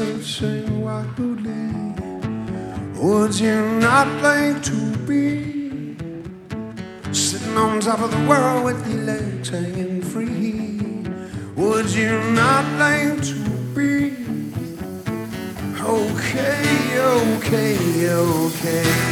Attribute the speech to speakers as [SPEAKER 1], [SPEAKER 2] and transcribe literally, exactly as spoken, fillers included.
[SPEAKER 1] searching wildly. Would you not like to be sitting on top of the world with your legs hanging free? Would you not like to be okay, okay, okay?